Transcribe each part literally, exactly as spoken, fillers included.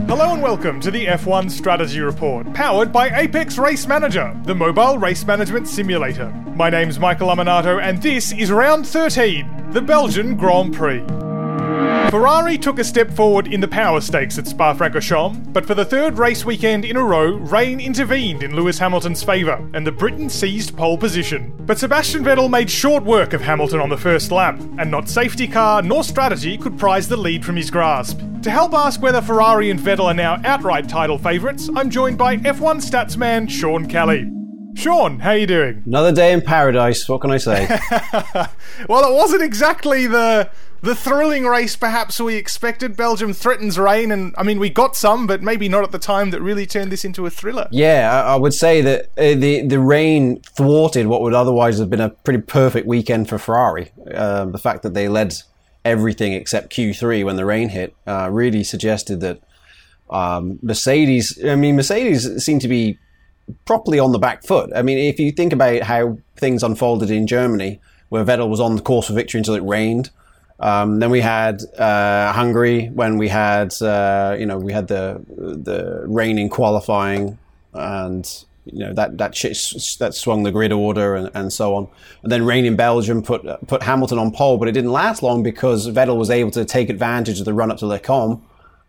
Hello and welcome to the F one Strategy Report, powered by Apex Race Manager, the mobile race management simulator. My name's Michael Aminato and this is round thirteen, the Belgian Grand Prix. Ferrari took a step forward in the power stakes at Spa-Francorchamps, but for the third race weekend in a row, rain intervened in Lewis Hamilton's favour, and the Briton seized pole position. But Sebastian Vettel made short work of Hamilton on the first lap, and not safety car nor strategy could prise the lead from his grasp. To help ask whether Ferrari and Vettel are now outright title favourites, I'm joined by F one statsman Sean Kelly. Sean, how are you doing? Another day in paradise, what can I say? Well, it wasn't exactly the the thrilling race perhaps we expected. Belgium threatens rain, and I mean, we got some, but maybe not at the time that really turned this into a thriller. Yeah, I, I would say that uh, the, the rain thwarted what would otherwise have been a pretty perfect weekend for Ferrari. Uh, the fact that they led everything except Q three when the rain hit uh, really suggested that um, Mercedes, I mean, Mercedes seemed to be properly on the back foot. I mean, if you think about how things unfolded in Germany, where Vettel was on the course for victory until it rained. Um, then we had uh, Hungary when we had uh, you know we had the the rain in qualifying, and you know that that sh- that swung the grid order and, and so on. And then rain in Belgium put put Hamilton on pole, but it didn't last long because Vettel was able to take advantage of the run up to Le Combe,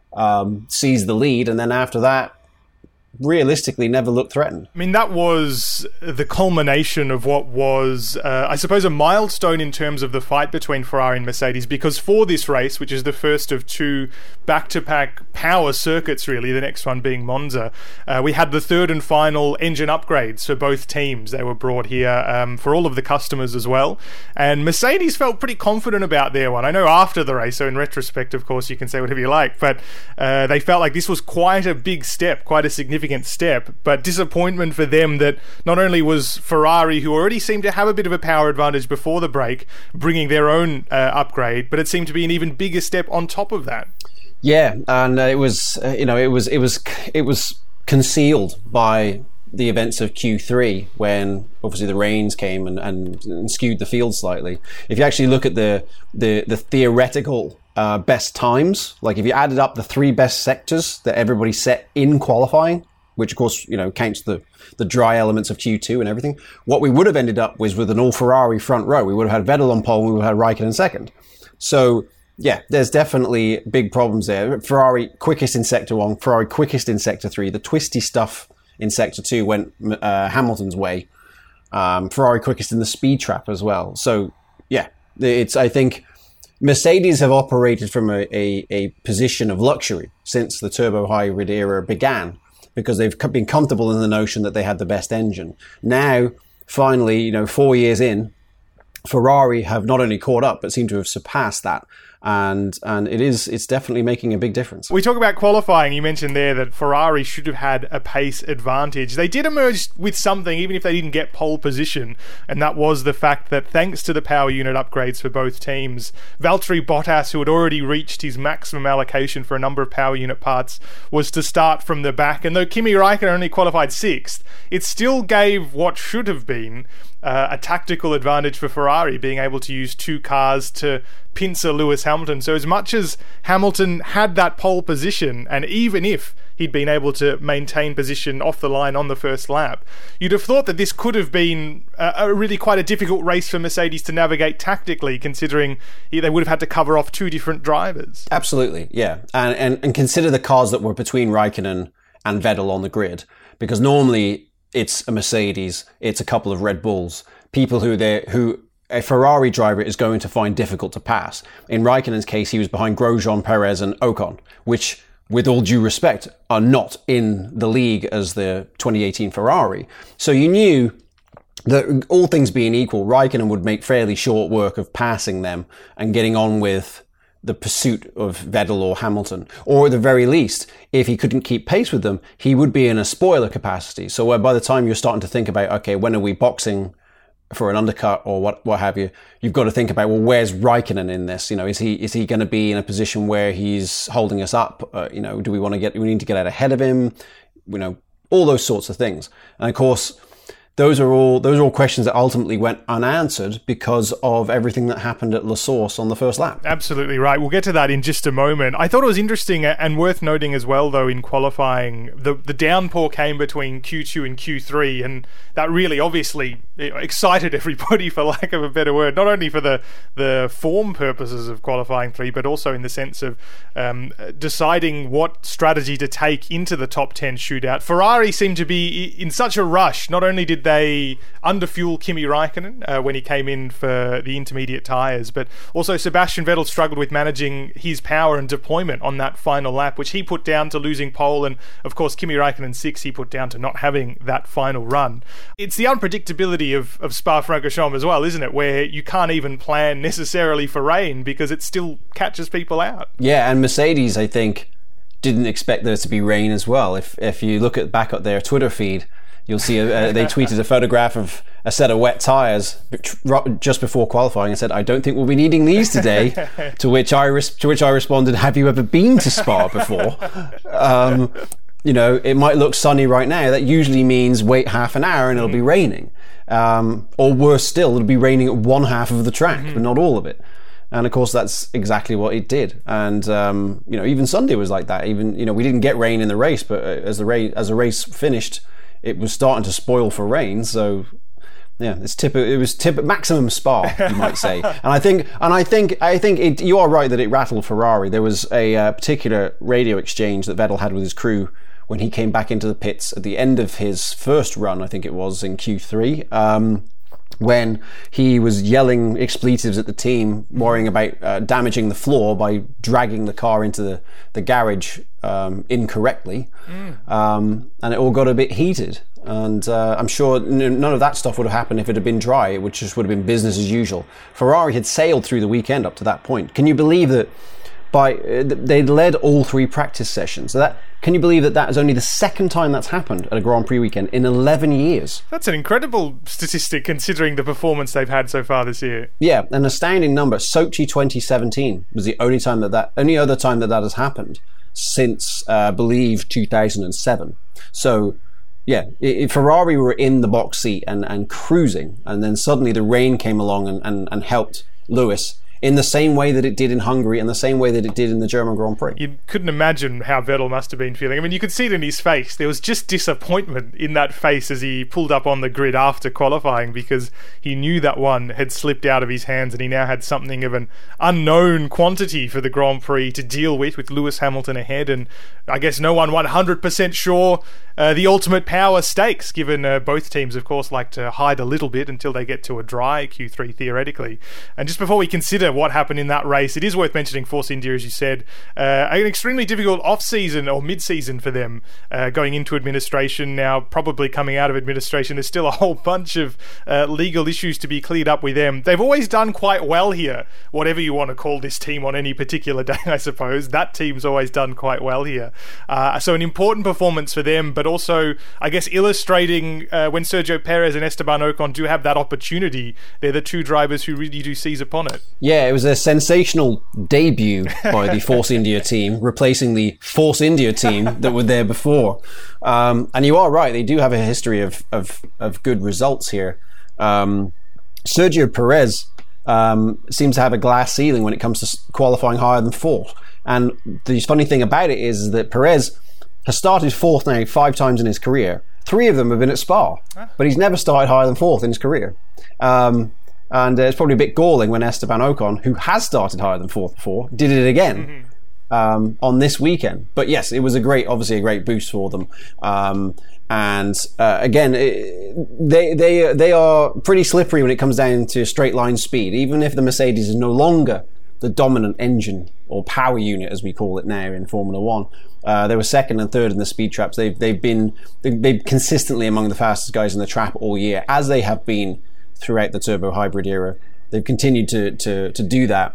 um, seize the lead, and then after that, realistically never looked threatened. I mean, that was the culmination of what was, uh, I suppose, a milestone in terms of the fight between Ferrari and Mercedes, because for this race, which is the first of two back-to-back power circuits, really, the next one being Monza, uh, we had the third and final engine upgrades for both teams. They were brought here um, for all of the customers as well, and Mercedes felt pretty confident about their one. I know after the race, so in retrospect, of course, you can say whatever you like, but uh, they felt like this was quite a big step, quite a significant step, but disappointment for them that not only was Ferrari, who already seemed to have a bit of a power advantage before the break, bringing their own uh, upgrade, but it seemed to be an even bigger step on top of that. Yeah, and uh, it was, uh, you know, it was, it was, it was concealed by the events of Q three when obviously the rains came and, and, and skewed the field slightly. If you actually look at the the, the theoretical uh, best times, like if you added up the three best sectors that everybody set in qualifying, which of course, you know, counts the, the dry elements of Q two and everything, what we would have ended up was with an all Ferrari front row. We would have had Vettel on pole, we would have had Raikkonen second. So, yeah, there's definitely big problems there. Ferrari quickest in sector one, Ferrari quickest in sector three. The twisty stuff in sector two went uh, Hamilton's way. Um, Ferrari quickest in the speed trap as well. So, yeah, it's, I think, Mercedes have operated from a, a, a position of luxury since the turbo hybrid era began, because they've been comfortable in the notion that they had the best engine. Now, finally, you know, four years in, Ferrari have not only caught up, but seem to have surpassed that. And and it is it's definitely making a big difference. We talk about qualifying. You mentioned there that Ferrari should have had a pace advantage. They did emerge with something, even if they didn't get pole position, and that was the fact that thanks to the power unit upgrades for both teams, Valtteri Bottas, who had already reached his maximum allocation for a number of power unit parts, was to start from the back. And though Kimi Raikkonen only qualified sixth, it still gave what should have been Uh, a tactical advantage for Ferrari, being able to use two cars to pincer Lewis Hamilton. So as much as Hamilton had that pole position, and even if he'd been able to maintain position off the line on the first lap, you'd have thought that this could have been a, a really quite a difficult race for Mercedes to navigate tactically, considering they would have had to cover off two different drivers. Absolutely, yeah. And, and, and consider the cars that were between Raikkonen and Vettel on the grid, because normally it's a Mercedes, it's a couple of Red Bulls, people who they who a Ferrari driver is going to find difficult to pass. In Raikkonen's case, he was behind Grosjean, Perez and Ocon, which, with all due respect, are not in the league as the twenty eighteen Ferrari. So you knew that, all things being equal, Raikkonen would make fairly short work of passing them and getting on with the pursuit of Vettel or Hamilton. Or at the very least, if he couldn't keep pace with them, he would be in a spoiler capacity. So where by the time you're starting to think about, okay, when are we boxing for an undercut or what what have you, you've got to think about, well, where's Raikkonen in this? You know, is he is he going to be in a position where he's holding us up? Uh, you know, do we want to get, we need to get out ahead of him? You know, all those sorts of things. And of course, those are all those are all questions that ultimately went unanswered because of everything that happened at La Source on the first lap. Absolutely right. We'll get to that in just a moment. I thought it was interesting and worth noting as well, though, in qualifying, the the downpour came between Q two and Q three, and that really obviously excited everybody, for lack of a better word, not only for the, the form purposes of qualifying three, but also in the sense of um, deciding what strategy to take into the top ten shootout. Ferrari seemed to be in such a rush. Not only did they underfuel Kimi Raikkonen uh, when he came in for the intermediate tyres, but also Sebastian Vettel struggled with managing his power and deployment on that final lap, which he put down to losing pole, and of course Kimi Raikkonen six he put down to not having that final run. It's the unpredictability of, of Spa-Francorchamps as well, isn't it, where you can't even plan necessarily for rain because it still catches people out. Yeah, and Mercedes, I think, didn't expect there to be rain as well. If if you look at back at their Twitter feed, you'll see a, uh, they tweeted a photograph of a set of wet tyres just before qualifying and said, "I don't think we'll be needing these today." to which I res- to which I responded, "Have you ever been to Spa before?" um, you know, it might look sunny right now. That usually means wait half an hour and it'll be raining. Um, or worse still, it'll be raining at one half of the track, mm-hmm. but not all of it. And of course, that's exactly what it did. And um, you know, even Sunday was like that. Even you know, we didn't get rain in the race, but as the race as the race finished, it was starting to spoil for rain. So yeah, it's typical. It was tip maximum Spa, you might say. And I think, and I think, I think it, you are right that it rattled Ferrari. There was a uh, particular radio exchange that Vettel had with his crew when he came back into the pits at the end of his first run. I think it was in Q three. Um, when he was yelling expletives at the team, worrying about uh, damaging the floor by dragging the car into the, the garage um, incorrectly. Mm. Um, and it all got a bit heated. And uh, I'm sure n- none of that stuff would have happened if it had been dry, which just would have been business as usual. Ferrari had sailed through the weekend up to that point. Can you believe that by uh, they'd led all three practice sessions? So that Can you believe that that is only the second time that's happened at a Grand Prix weekend in eleven years? That's an incredible statistic considering the performance they've had so far this year. Yeah, an astounding number. Sochi twenty seventeen was the only time that that only other time that that has happened since uh, I believe two thousand seven. So yeah, if Ferrari were in the box seat and, and cruising, and then suddenly the rain came along and, and, and helped Lewis in the same way that it did in Hungary and the same way that it did in the German Grand Prix. You couldn't imagine how Vettel must have been feeling. I mean, you could see it in his face. There was just disappointment in that face as he pulled up on the grid after qualifying, because he knew that one had slipped out of his hands and he now had something of an unknown quantity for the Grand Prix to deal with, with Lewis Hamilton ahead, and I guess no one one hundred percent sure Uh, the ultimate power stakes, given uh, both teams, of course, like to hide a little bit until they get to a dry Q three, theoretically. And just before we consider what happened in that race, it is worth mentioning Force India, as you said, uh, an extremely difficult off-season or mid-season for them, uh, going into administration, now probably coming out of administration. There's still a whole bunch of uh, legal issues to be cleared up with them. They've always done quite well here, whatever you want to call this team on any particular day, I suppose. That team's always done quite well here. Uh, so an important performance for them, but also, I guess, illustrating uh, when Sergio Perez and Esteban Ocon do have that opportunity, they're the two drivers who really do seize upon it. Yeah, it was a sensational debut by the Force India team, replacing the Force India team that were there before. Um, and you are right, they do have a history of, of, of good results here. Um, Sergio Perez um, seems to have a glass ceiling when it comes to qualifying higher than fourth. And the funny thing about it is that Perez has started fourth now five times in his career. Three of them have been at Spa, but he's never started higher than fourth in his career. Um, and uh, it's probably a bit galling when Esteban Ocon, who has started higher than fourth before, did it again mm-hmm. um, on this weekend. But yes, it was a great, obviously a great boost for them. Um, and uh, again, it, they they they are pretty slippery when it comes down to straight line speed. Even if the Mercedes is no longer the dominant engine or power unit, as we call it now in Formula One. Uh, they were second and third in the speed traps. They've they've been they've consistently among the fastest guys in the trap all year, as they have been throughout the turbo hybrid era. They've continued to to to do that,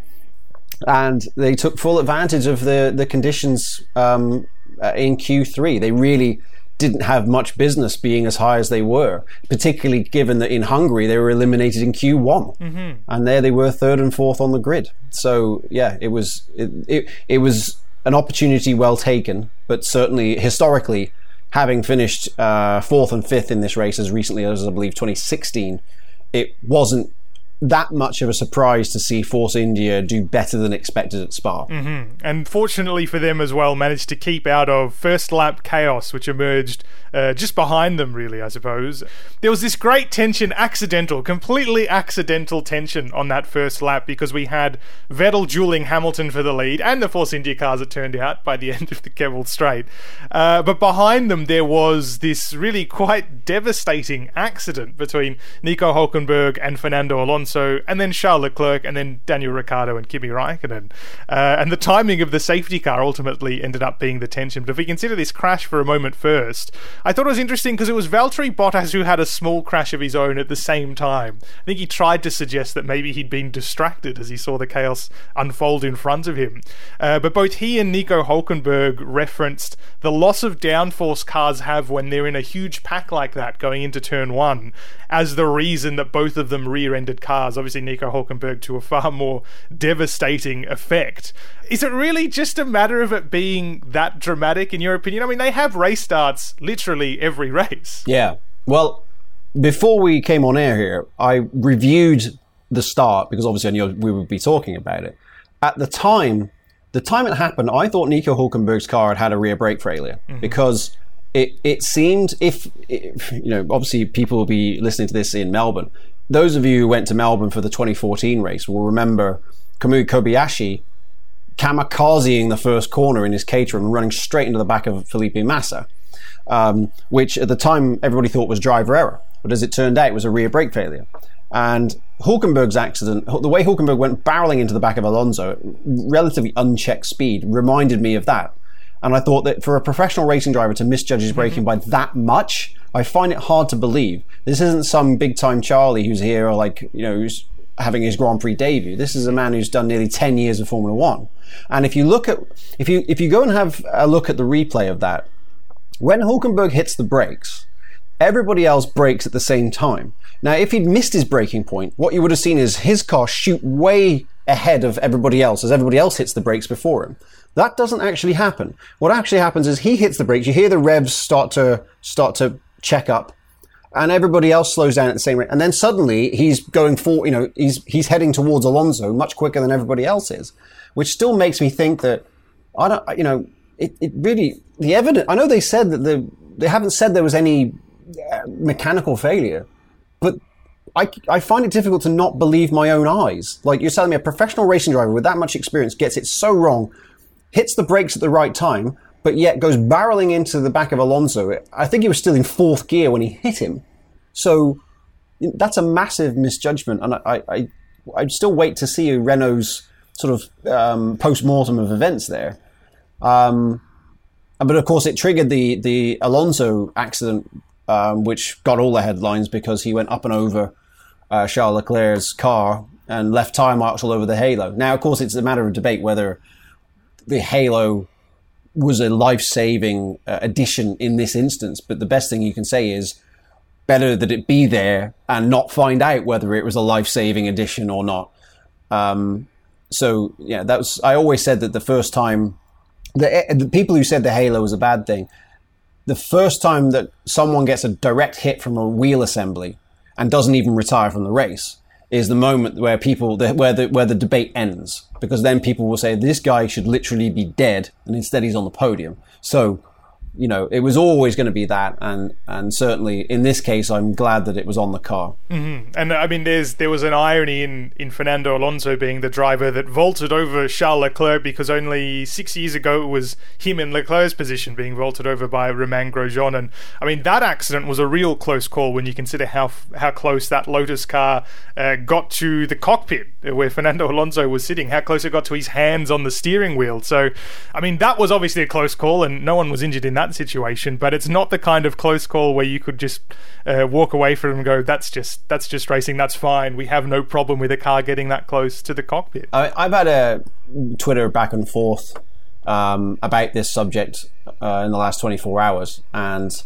and they took full advantage of the the conditions um, uh, in Q three. They really didn't have much business being as high as they were, particularly given that in Hungary they were eliminated in Q one, mm-hmm. and there they were third and fourth on the grid. So yeah, it was it it, it was an opportunity well taken, but certainly historically having finished uh, fourth and fifth in this race as recently as, I believe, twenty sixteen, it wasn't that much of a surprise to see Force India do better than expected at Spa. Mm-hmm. And fortunately for them as well, managed to keep out of first lap chaos, which emerged uh, just behind them, really, I suppose. There was this great tension, accidental, completely accidental tension on that first lap, because we had Vettel dueling Hamilton for the lead, and the Force India cars, it turned out, by the end of the Kevil Straight. Uh, but behind them, there was this really quite devastating accident between Nico Hülkenberg and Fernando Alonso, and then Charles Leclerc, and then Daniel Ricciardo and Kimi Raikkonen. Uh, and the timing of the safety car ultimately ended up being the tension. But if we consider this crash for a moment first, I thought it was interesting because it was Valtteri Bottas who had a small crash of his own at the same time. I think he tried to suggest that maybe he'd been distracted as he saw the chaos unfold in front of him. Uh, but both he and Nico Hülkenberg referenced the loss of downforce cars have when they're in a huge pack like that going into turn one as the reason that both of them rear-ended cars. Obviously Nico Hülkenberg to a far more devastating effect. Is it really just a matter of it being that dramatic in your opinion? I mean, they have race starts literally every race. Yeah. Well, before we came on air here, I reviewed the start because obviously I knew we would be talking about it. At the time, the time it happened, I thought Nico Hülkenberg's car had had a rear brake failure mm-hmm. because it it seemed, if, if, you know, obviously people will be listening to this in Melbourne. Those of you who went to Melbourne for the twenty fourteen race will remember Kamui Kobayashi kamikazing the first corner in his Caterham and running straight into the back of Felipe Massa, um, which at the time everybody thought was driver error. But as it turned out, it was a rear brake failure. And Hülkenberg's accident, the way Hülkenberg went barreling into the back of Alonso at relatively unchecked speed, reminded me of that. And I thought that for a professional racing driver to misjudge his braking mm-hmm. by that much, I find it hard to believe. This isn't some big-time Charlie who's here, or like, you know, who's having his Grand Prix debut. This is a man who's done nearly ten years of Formula One. And if you look at, if you if you go and have a look at the replay of that, when Hülkenberg hits the brakes, everybody else brakes at the same time. Now, if he'd missed his braking point, what you would have seen is his car shoot way ahead of everybody else as everybody else hits the brakes before him. That doesn't actually happen. What actually happens is he hits the brakes, you hear the revs start to start to check up, and everybody else slows down at the same rate. And then suddenly he's going for, you know, he's he's heading towards Alonso much quicker than everybody else is, which still makes me think that, I don't, you know, it, it really, the evidence, I know they said that the, they haven't said there was any mechanical failure, but I, I find it difficult to not believe my own eyes. Like, you're telling me a professional racing driver with that much experience gets it so wrong, hits the brakes at the right time, but yet goes barreling into the back of Alonso. I think he was still in fourth gear when he hit him. So that's a massive misjudgment. And I, I, I still wait to see Renault's sort of um, post-mortem of events there. Um, but of course, it triggered the, the Alonso accident, um, which got all the headlines because he went up and over uh, Charles Leclerc's car and left tyre marks all over the halo. Now, of course, it's a matter of debate whether the halo was a life-saving uh, addition in this instance, but the best thing you can say is better that it be there and not find out whether it was a life-saving addition or not. Um, so, yeah, that was, I always said that the first time, the, the people who said the halo was a bad thing, the first time that someone gets a direct hit from a wheel assembly and doesn't even retire from the race is the moment where people, where the, where the debate ends. Because then people will say, this guy should literally be dead, and instead he's on the podium. So, you know, it was always going to be that, and and certainly in this case, I'm glad that it was on the car. Mm-hmm. And I mean, there's there was an irony in, in Fernando Alonso being the driver that vaulted over Charles Leclerc, because only six years ago it was him in Leclerc's position being vaulted over by Romain Grosjean. And I mean, that accident was a real close call when you consider how how close that Lotus car uh, got to the cockpit where Fernando Alonso was sitting, how close it got to his hands on the steering wheel. So, I mean, that was obviously a close call, and no one was injured in that situation, but it's not the kind of close call where you could just uh, walk away from it and go, that's just that's just racing, that's fine, we have no problem with a car getting that close to the cockpit. I, I've had a Twitter back and forth um, about this subject uh, in the last twenty-four hours, and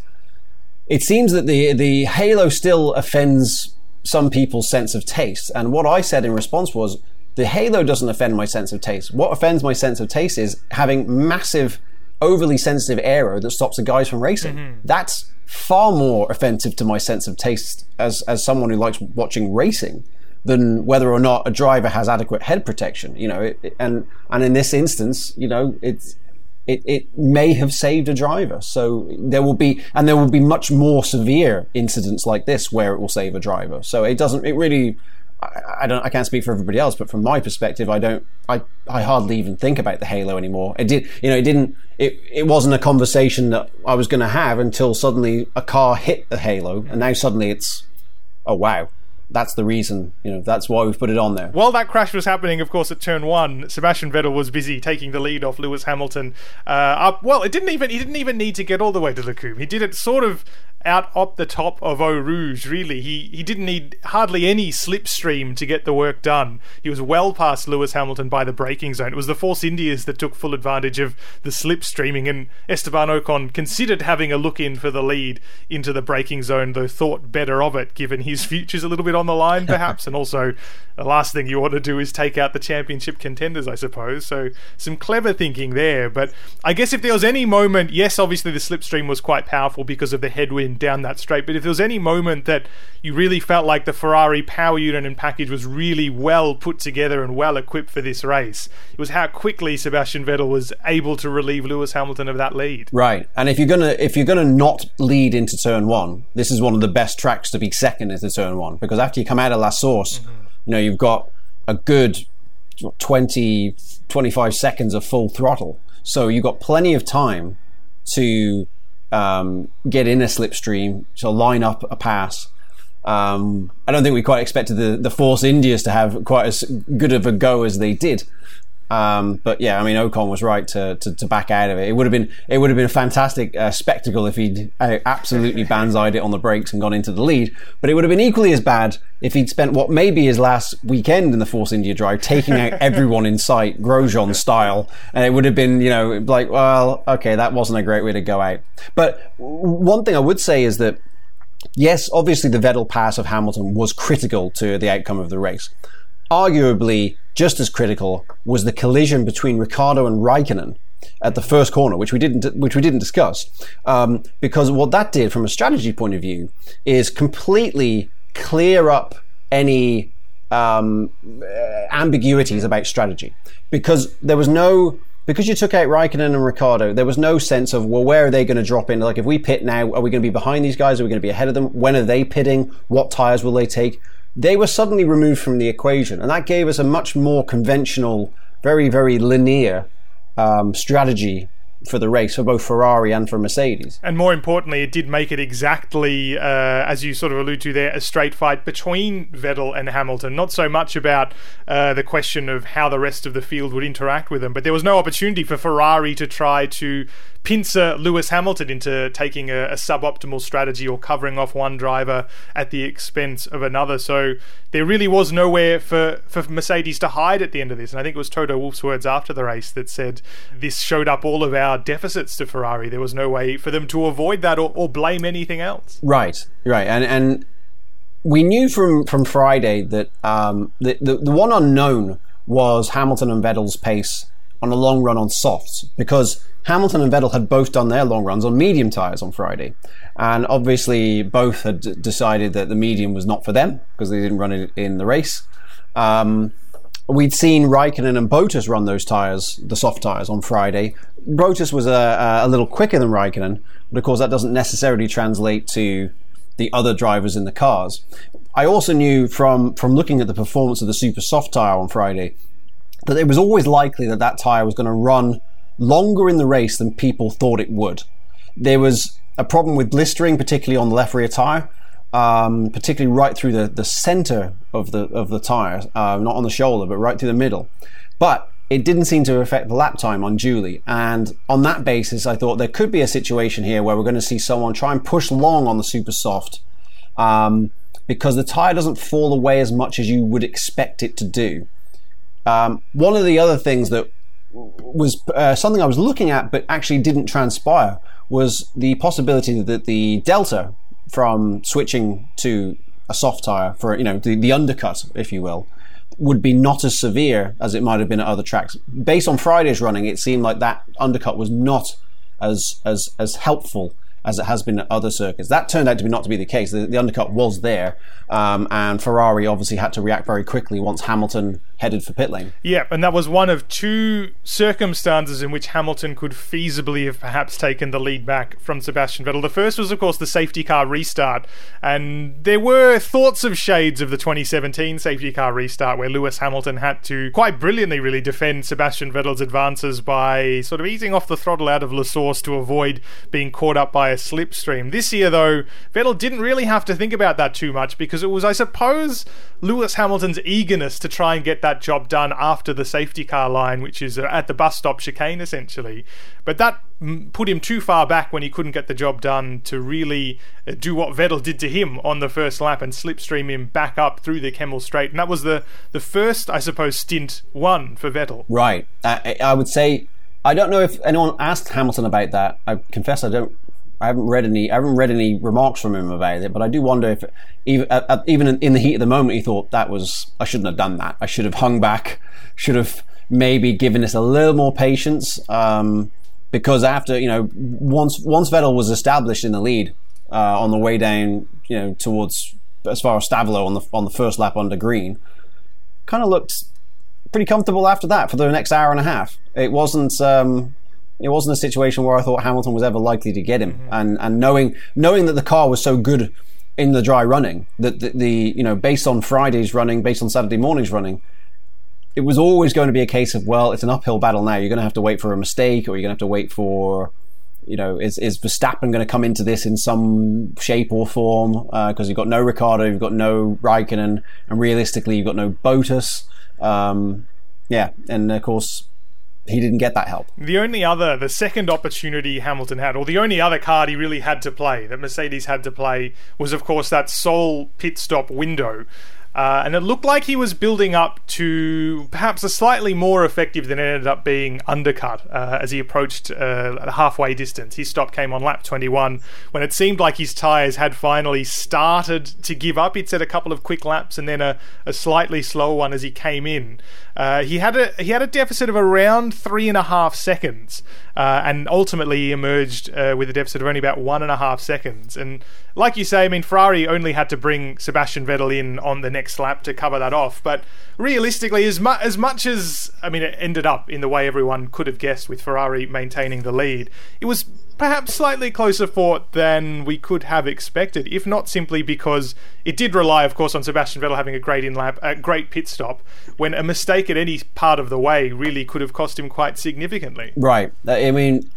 it seems that the the halo still offends some people's sense of taste, and what I said in response was, the halo doesn't offend my sense of taste. What offends my sense of taste is having massive overly sensitive aero that stops the guys from racing. Mm-hmm. That's far more offensive to my sense of taste as as someone who likes watching racing than whether or not a driver has adequate head protection. You know, it, and and in this instance, you know, it's it it may have saved a driver. So there will be and there will be much more severe incidents like this where it will save a driver. So it doesn't. It really. I, I don't. I can't speak for everybody else, but from my perspective, I don't. I, I hardly even think about the halo anymore. It did. You know, it didn't. It it wasn't a conversation that I was going to have until suddenly a car hit the halo, and now suddenly it's, oh wow, that's the reason. You know, that's why we've put it on there. While that crash was happening, of course, at turn one, Sebastian Vettel was busy taking the lead off Lewis Hamilton. Uh, up. Well, it didn't even. He didn't even need to get all the way to Lecumbe. He did it sort of out up the top of Eau Rouge, really. He he didn't need hardly any slipstream to get the work done. He was well past Lewis Hamilton by the braking zone. It was the Force Indias that took full advantage of the slipstreaming, and Esteban Ocon considered having a look in for the lead into the braking zone, though thought better of it, given his future's a little bit on the line, perhaps, and also the last thing you want to do is take out the championship contenders, I suppose. So some clever thinking there. But I guess if there was any moment, yes, obviously the slipstream was quite powerful because of the headwind down that straight, but if there was any moment that you really felt like the Ferrari power unit and package was really well put together and well equipped for this race, it was how quickly Sebastian Vettel was able to relieve Lewis Hamilton of that lead. Right, and if you're gonna if you're gonna not lead into turn one, this is one of the best tracks to be second into turn one, because after you come out of La Source, mm-hmm. you know, you've got a good twenty, twenty-five seconds of full throttle, so you've got plenty of time to Um, get in a slipstream, so line up a pass. Um, I don't think we quite expected the, the Force Indias to have quite as good of a go as they did. Um, but yeah, I mean, Ocon was right to, to, to back out of it. It would have been it would have been a fantastic uh, spectacle if he'd uh, absolutely banzaied it on the brakes and gone into the lead. But it would have been equally as bad if he'd spent what may be his last weekend in the Force India drive taking out everyone in sight, Grosjean style, and it would have been, you know, like, well, okay, that wasn't a great way to go out. But one thing I would say is that, yes, obviously the Vettel pass of Hamilton was critical to the outcome of the race. Arguably, just as critical was the collision between Ricciardo and Raikkonen at the first corner, which we didn't which we didn't discuss, um, because what that did from a strategy point of view is completely clear up any um, ambiguities about strategy, because there was no. Because you took out Raikkonen and Ricciardo, there was no sense of, well, where are they going to drop in? Like, if we pit now, are we going to be behind these guys? Are we going to be ahead of them? When are they pitting? What tyres will they take? They were suddenly removed from the equation, and that gave us a much more conventional, very, very linear um, strategy for the race, for both Ferrari and for Mercedes. And more importantly, it did make it exactly, uh, as you sort of allude to there, a straight fight between Vettel and Hamilton. Not so much about uh, the question of how the rest of the field would interact with them, but there was no opportunity for Ferrari to try to pincer Lewis Hamilton into taking a, a suboptimal strategy or covering off one driver at the expense of another. So there really was nowhere for, for Mercedes to hide at the end of this. And I think it was Toto Wolff's words after the race that said this showed up all of our deficits to Ferrari. There was no way for them to avoid that or, or blame anything else. Right, right. And and we knew from, from Friday that um, the, the, the one unknown was Hamilton and Vettel's pace on a long run on softs, because Hamilton and Vettel had both done their long runs on medium tyres on Friday. And obviously both had d- decided that the medium was not for them because they didn't run it in the race. Um, we'd seen Raikkonen and Bottas run those tyres, the soft tyres, on Friday. Bottas was a, a little quicker than Raikkonen, but of course that doesn't necessarily translate to the other drivers in the cars. I also knew from, from looking at the performance of the super soft tyre on Friday that it was always likely that that tyre was going to run longer in the race than people thought it would. There was a problem with blistering, particularly on the left rear tyre, um, particularly right through the, the centre of the of the tyre, uh, not on the shoulder, but right through the middle. But it didn't seem to affect the lap time on Julie. And on that basis, I thought there could be a situation here where we're going to see someone try and push long on the super soft, um, because the tyre doesn't fall away as much as you would expect it to do. Um, one of the other things that was uh, something I was looking at but actually didn't transpire was the possibility that the delta from switching to a soft tyre for, you know, the, the undercut, if you will, would be not as severe as it might have been at other tracks. Based on Friday's running, it seemed like that undercut was not as as as helpful as it has been at other circuits. That turned out to be not to be the case. The, the undercut was there, um, and Ferrari obviously had to react very quickly once Hamilton headed for pit lane. Yeah, and that was one of two circumstances in which Hamilton could feasibly have perhaps taken the lead back from Sebastian Vettel. The first was, of course, the safety car restart, and there were thoughts of shades of the twenty seventeen safety car restart where Lewis Hamilton had to quite brilliantly really defend Sebastian Vettel's advances by sort of easing off the throttle out of La Source to avoid being caught up by a slipstream. This year, though, Vettel didn't really have to think about that too much because it was, I suppose, Lewis Hamilton's eagerness to try and get that job done after the safety car line, which is at the bus stop chicane, essentially. But that put him too far back when he couldn't get the job done to really do what Vettel did to him on the first lap and slipstream him back up through the Kemmel Straight. And that was the, the first, I suppose, stint one for Vettel. Right. I, I would say, I don't know if anyone asked Hamilton about that. I confess I don't I haven't read any. I haven't read any remarks from him about it, but I do wonder if, even uh, even in the heat of the moment, he thought that was I shouldn't have done that. I should have hung back. Should have maybe given us a little more patience. Um, because after you know, once once Vettel was established in the lead uh, on the way down, you know, towards as far as Stavelot on the on the first lap under green, kind of looked pretty comfortable after that for the next hour and a half. It wasn't. Um, It wasn't a situation where I thought Hamilton was ever likely to get him, mm-hmm. and and knowing knowing that the car was so good in the dry running, that the, the you know based on Friday's running, based on Saturday morning's running, it was always going to be a case of, well, it's an uphill battle now. You're going to have to wait for a mistake, or you're going to have to wait for, you know, is is Verstappen going to come into this in some shape or form? Because uh, you've got no Ricciardo, you've got no Raikkonen, and realistically, you've got no Bottas. Um, yeah, and of course, he didn't get that help. The only other, the second opportunity Hamilton had, or the only other card he really had to play, that Mercedes had to play, was of course that sole pit stop window. Uh, and it looked like he was building up to perhaps a slightly more effective than it ended up being undercut uh, as he approached uh, a halfway distance. His stop came on lap twenty-one when it seemed like his tyres had finally started to give up. He'd set a couple of quick laps and then a, a slightly slower one as he came in. Uh, he had a he had a deficit of around three and a half seconds, uh, and ultimately he emerged uh, with a deficit of only about one and a half seconds. And like you say, I mean, Ferrari only had to bring Sebastian Vettel in on the next lap to cover that off. But realistically, as, mu- as much as, I mean, it ended up in the way everyone could have guessed with Ferrari maintaining the lead, it was perhaps slightly closer fought than we could have expected, if not simply because it did rely, of course, on Sebastian Vettel having a great in-lap, a great pit stop, when a mistake at any part of the way really could have cost him quite significantly. Right. I mean,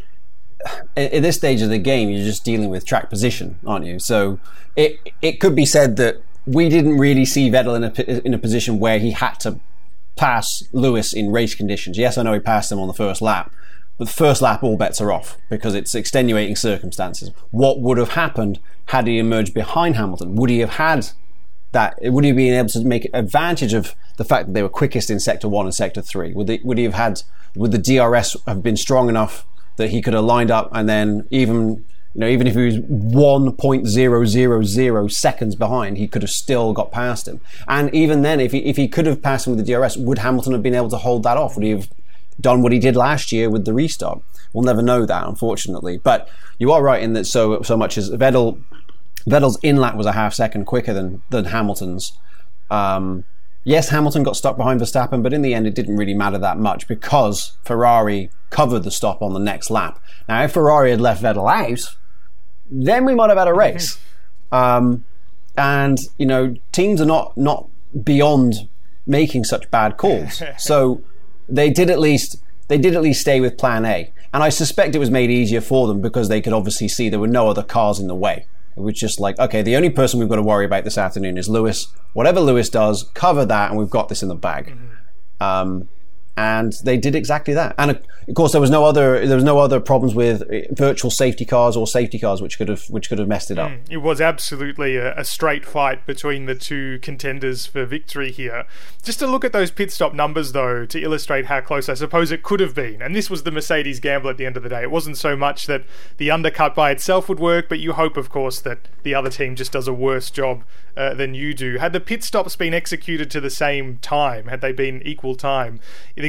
at this stage of the game, you're just dealing with track position, aren't you? So it it could be said that we didn't really see Vettel in a, in a position where he had to pass Lewis in race conditions. Yes, I know he passed him on the first lap, but the first lap, all bets are off because it's extenuating circumstances. What would have happened had he emerged behind Hamilton? Would he have had that? Would he have been able to make advantage of the fact that they were quickest in sector one and sector three? Would, they, would he have had? Would the D R S have been strong enough that he could have lined up and then even you know even if he was one point zero zero zero seconds behind, he could have still got past him? And even then, if he if he could have passed him with the D R S, would Hamilton have been able to hold that off? Would he have done what he did last year with the restart? We'll never know that, unfortunately. But you are right in that so so much as Vettel Vettel's in-lap was a half second quicker than than Hamilton's. Um, yes, Hamilton got stuck behind Verstappen, but in the end it didn't really matter that much because Ferrari covered the stop on the next lap. Now, if Ferrari had left Vettel out, then we might have had a race. Um, and, you know, teams are not, not beyond making such bad calls. So they did at least they did at least stay with plan A. And I suspect it was made easier for them because they could obviously see there were no other cars in the way. It was just like, okay, the only person we've got to worry about this afternoon is Lewis. Whatever Lewis does, cover that, and we've got this in the bag. Mm-hmm. Um, and they did exactly that. And of course, there was no other there was no other problems with virtual safety cars or safety cars which could have which could have messed it up. Mm, it was absolutely a, a straight fight between the two contenders for victory here. Just to look at those pit stop numbers, though, to illustrate how close I suppose it could have been. And this was the Mercedes gamble at the end of the day. It wasn't so much that the undercut by itself would work, but you hope, of course, that the other team just does a worse job uh, than you do. Had the pit stops been executed to the same time, had they been equal time, the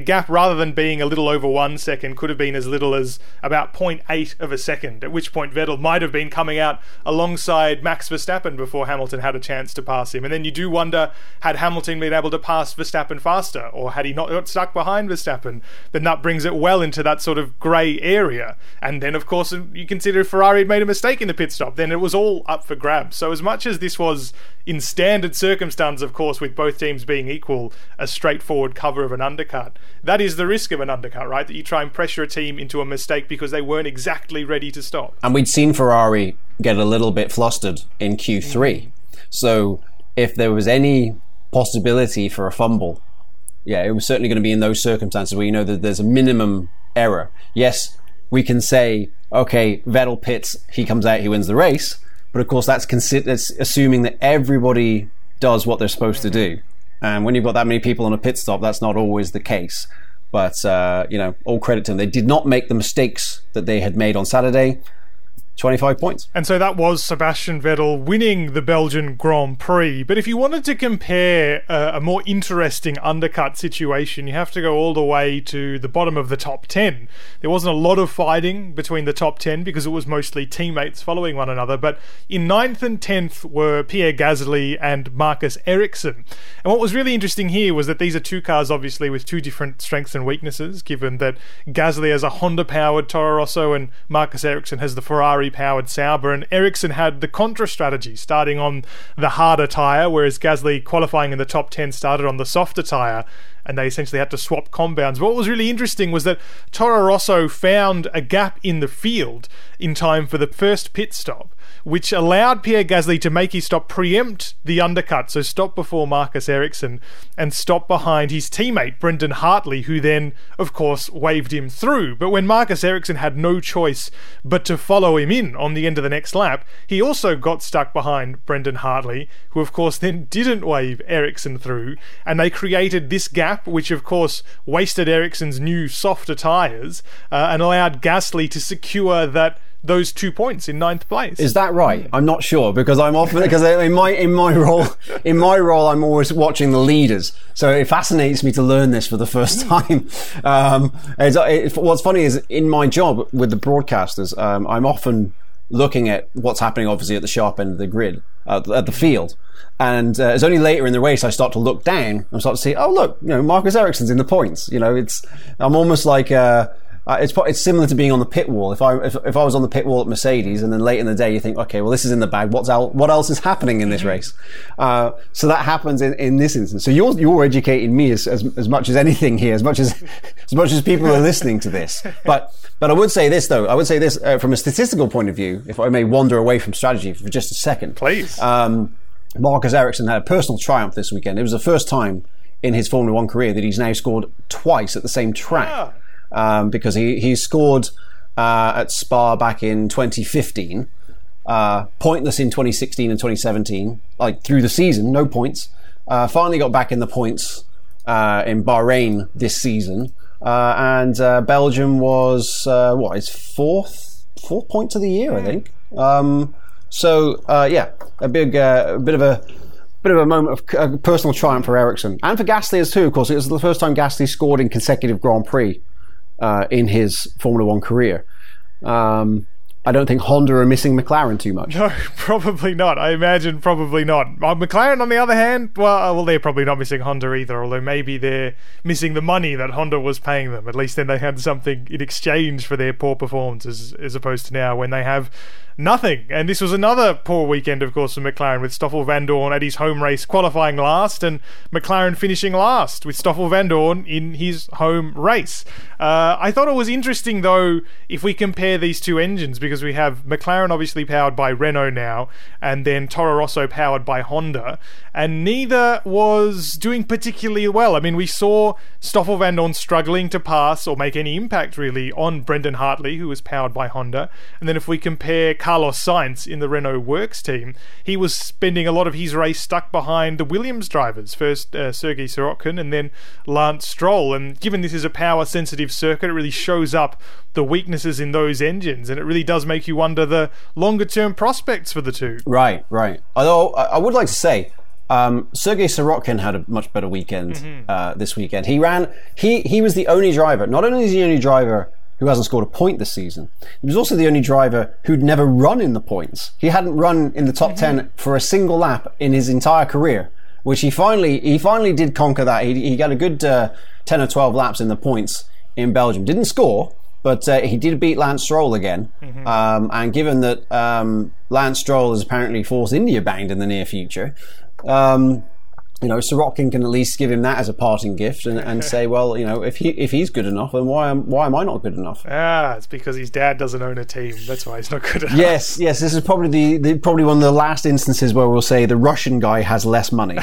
gap, rather than being a little over one second, could have been as little as about zero point eight of a second, at which point Vettel might have been coming out alongside Max Verstappen before Hamilton had a chance to pass him. And then you do wonder, had Hamilton been able to pass Verstappen faster, or had he not got stuck behind Verstappen, then that brings it well into that sort of grey area. And then, of course, you consider if Ferrari had made a mistake in the pit stop, then it was all up for grabs. So as much as this was, in standard circumstances, of course, with both teams being equal, a straightforward cover of an undercut, that is the risk of an undercut, right? That you try and pressure a team into a mistake because they weren't exactly ready to stop. And we'd seen Ferrari get a little bit flustered in Q three. So if there was any possibility for a fumble, yeah, it was certainly going to be in those circumstances where you know that there's a minimum error. Yes, we can say, okay, Vettel pits, he comes out, he wins the race. But of course, that's, consi- that's assuming that everybody does what they're supposed mm-hmm. to do. And when you've got that many people on a pit stop, that's not always the case. But, uh, you know, all credit to them. They did not make the mistakes that they had made on Saturday. twenty-five points. And so that was Sebastian Vettel winning the Belgian Grand Prix. But if you wanted to compare a, a more interesting undercut situation, you have to go all the way to the bottom of the top ten. There wasn't a lot of fighting between the top ten because it was mostly teammates following one another. But in ninth and tenth were Pierre Gasly and Marcus Ericsson. And what was really interesting here was that these are two cars, obviously, with two different strengths and weaknesses, given that Gasly has a Honda-powered Toro Rosso and Marcus Ericsson has the Ferrari-powered Sauber, and Ericsson had the contra strategy, starting on the harder tyre, whereas Gasly, qualifying in the top ten, started on the softer tyre, and they essentially had to swap compounds. But what was really interesting was that Toro Rosso found a gap in the field in time for the first pit stop, which allowed Pierre Gasly to make his stop, preempt the undercut, so stop before Marcus Ericsson and stop behind his teammate Brendan Hartley, who then of course waved him through. But when Marcus Ericsson had no choice but to follow him in on the end of the next lap, he also got stuck behind Brendan Hartley, who of course then didn't wave Ericsson through, and they created this gap, which of course wasted Ericsson's new softer tyres uh, and allowed Gasly to secure that those two points in ninth place. Is that right? I'm not sure, because I'm often because in my in my role in my role I'm always watching the leaders, so it fascinates me to learn this for the first time. Um, it's, it, what's funny is in my job with the broadcasters, um, I'm often looking at what's happening, obviously at the sharp end of the grid, uh, at the field. And uh, it's only later in the race I start to look down and start to see, oh look, you know, Marcus Ericsson's in the points. You know, it's I'm almost like. Uh, Uh, it's it's similar to being on the pit wall. If I if, if I was on the pit wall at Mercedes, and then late in the day you think, okay, well this is in the bag. What's out? What else is happening in this race? Uh, so that happens in, in this instance. So you're you're educating me as, as as much as anything here, as much as as much as people are listening to this. But but I would say this though. I would say this uh, from a statistical point of view. If I may wander away from strategy for just a second, please. Um, Marcus Ericsson had a personal triumph this weekend. It was the first time in his Formula One career that he's now scored twice at the same track. Ah. Um, because he, he scored uh, at Spa back in twenty fifteen, uh, pointless in twenty sixteen and twenty seventeen, like through the season, no points. Uh, finally got back in the points uh, in Bahrain this season, uh, and uh, Belgium was uh, what his fourth fourth point of the year, I think. Um, so uh, yeah, a big uh, a bit of a. Bit of a moment of uh, personal triumph for Ericsson and for Gasly as too. Of course, it was the first time Gasly scored in consecutive Grand Prix Uh, in his Formula One career. Um, I don't think Honda are missing McLaren too much. No, probably not. I imagine probably not. Uh, McLaren, on the other hand, well, uh, well, they're probably not missing Honda either, although maybe they're missing the money that Honda was paying them. At least then they had something in exchange for their poor performances, as opposed to now when they have nothing. And this was another poor weekend, of course, for McLaren, with Stoffel Vandoorne at his home race qualifying last, and McLaren finishing last with Stoffel Vandoorne in his home race. Uh, I thought it was interesting, though, if we compare these two engines, because we have McLaren obviously powered by Renault now, and then Toro Rosso powered by Honda, and neither was doing particularly well. I mean, we saw Stoffel Vandoorne struggling to pass or make any impact, really, on Brendan Hartley, who was powered by Honda. And then if we compare Carlos Sainz in the Renault Works team, he was spending a lot of his race stuck behind the Williams drivers, first uh, Sergei Sirotkin and then Lance Stroll. And given this is a power-sensitive circuit, it really shows up the weaknesses in those engines, and it really does make you wonder the longer-term prospects for the two. Right, right. Although I would like to say, Um, Sergei Sorokin had a much better weekend mm-hmm. uh, this weekend. He ran. He he was the only driver. Not only is he the only driver who hasn't scored a point this season, he was also the only driver who'd never run in the points. He hadn't run in the top mm-hmm. ten for a single lap in his entire career, which he finally he finally did conquer that. He, he got a good uh, ten or twelve laps in the points in Belgium. Didn't score, but uh, he did beat Lance Stroll again. Mm-hmm. Um, and given that um, Lance Stroll is apparently Force India bound in the near future, um, you know, Sorokin can at least give him that as a parting gift and, and say, well, you know, if he if he's good enough, then why am why am I not good enough? Ah, it's because his dad doesn't own a team. That's why he's not good enough. Yes, yes. This is probably the, the probably one of the last instances where we'll say the Russian guy has less money.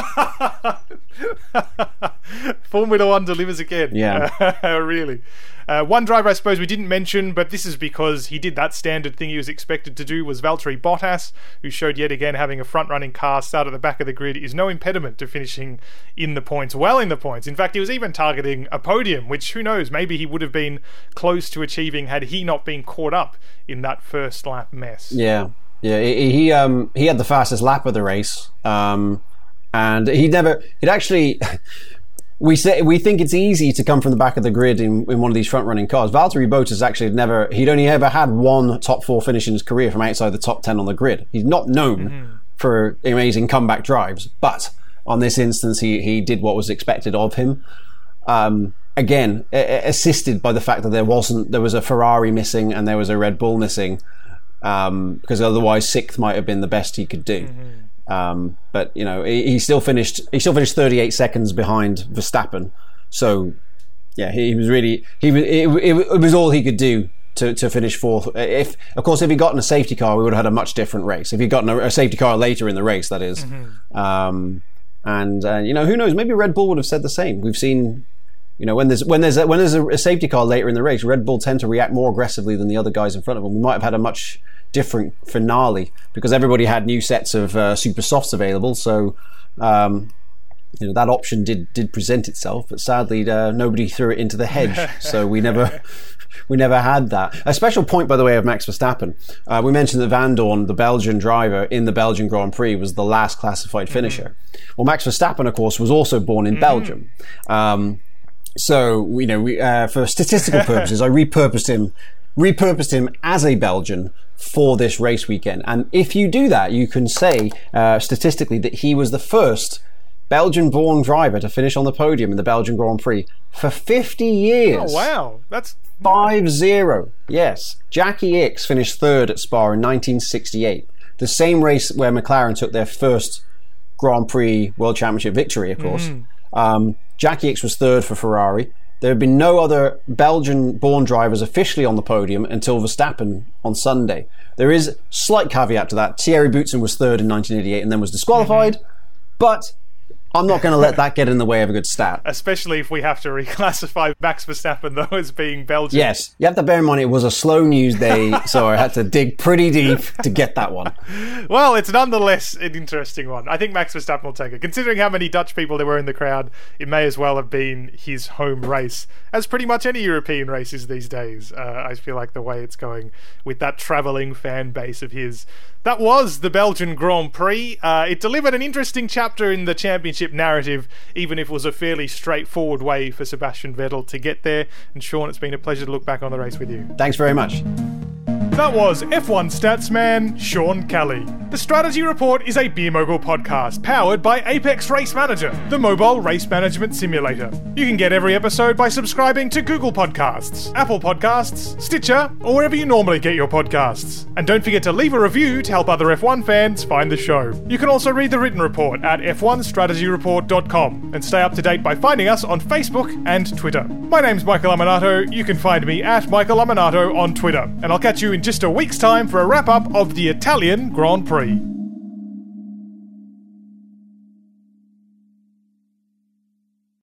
Formula One delivers again. Yeah, uh, really. Uh, one driver I suppose we didn't mention, but this is because he did that standard thing he was expected to do, was Valtteri Bottas, who showed yet again having a front-running car start at the back of the grid is no impediment to finishing in the points, well in the points. In fact, he was even targeting a podium, which, who knows, maybe he would have been close to achieving had he not been caught up in that first lap mess. Yeah, yeah. He he, um, he had the fastest lap of the race, um, and he never, it actually... We say we think it's easy to come from the back of the grid in, in one of these front-running cars. Valtteri Bottas actually had never, he'd only ever had one top four finish in his career from outside the top ten on the grid. He's not known mm-hmm. for amazing comeback drives, but on this instance, he, he did what was expected of him. Um, again, a- assisted by the fact that there wasn't, there was a Ferrari missing and there was a Red Bull missing, um, because otherwise sixth might have been the best he could do. Mm-hmm. Um, but you know, he, he still finished. He still finished thirty-eight seconds behind Verstappen. So, yeah, he, he was really. He was. It, it, it was all he could do to, to finish fourth. If, of course, if he'd gotten a safety car, we would have had a much different race. If he'd gotten a, a safety car later in the race, that is. Mm-hmm. Um, and uh, you know, who knows? Maybe Red Bull would have said the same. We've seen. You know, when there's when there's a, when there's a, a safety car later in the race, Red Bull tend to react more aggressively than the other guys in front of them. We might have had a much different finale because everybody had new sets of uh, super softs available. So, um, you know, that option did did present itself, but sadly, uh, nobody threw it into the hedge. So we never we never had that. A special point, by the way, of Max Verstappen. Uh, we mentioned that Van Dorn, the Belgian driver in the Belgian Grand Prix, was the last classified finisher. Mm-hmm. Well, Max Verstappen, of course, was also born in mm-hmm. Belgium. Um, So, you know, we, uh, for statistical purposes, I repurposed him, repurposed him as a Belgian for this race weekend. And if you do that, you can say, uh, statistically, that he was the first Belgian-born driver to finish on the podium in the Belgian Grand Prix for fifty years. Oh, wow. That's... five zero. Yes. Jackie Ickx finished third at Spa in nineteen sixty-eight. The same race where McLaren took their first Grand Prix World Championship victory, of course. Mm-hmm. Um, Jackie Ickx was third for Ferrari. There have been no other Belgian-born drivers officially on the podium until Verstappen on Sunday. There is a slight caveat to that. Thierry Boutsen was third in nineteen eighty-eight and then was disqualified. Mm-hmm. But I'm not going to let that get in the way of a good stat. Especially if we have to reclassify Max Verstappen, though, as being Belgian. Yes. You have to bear in mind it was a slow news day, so I had to dig pretty deep to get that one. Well, it's nonetheless an interesting one. I think Max Verstappen will take it. Considering how many Dutch people there were in the crowd, it may as well have been his home race, as pretty much any European race is these days. Uh, I feel like the way it's going with that travelling fan base of his. That was the Belgian Grand Prix. Uh, it delivered an interesting chapter in the championship narrative, even if it was a fairly straightforward way for Sebastian Vettel to get there. And Sean, it's been a pleasure to look back on the race with you. Thanks very much. That was F one Statsman Sean Kelly. The Strategy Report is a Beer Mogul podcast powered by Apex Race Manager, the mobile race management simulator. You can get every episode by subscribing to Google Podcasts, Apple Podcasts, Stitcher, or wherever you normally get your podcasts. And don't forget to leave a review to help other F one fans find the show. You can also read the written report at f one strategy report dot com and stay up to date by finding us on Facebook and Twitter. My name's Michael Aminato. You can find me at Michael Aminato on Twitter. And I'll catch you in just a week's time for a wrap-up of the Italian Grand Prix.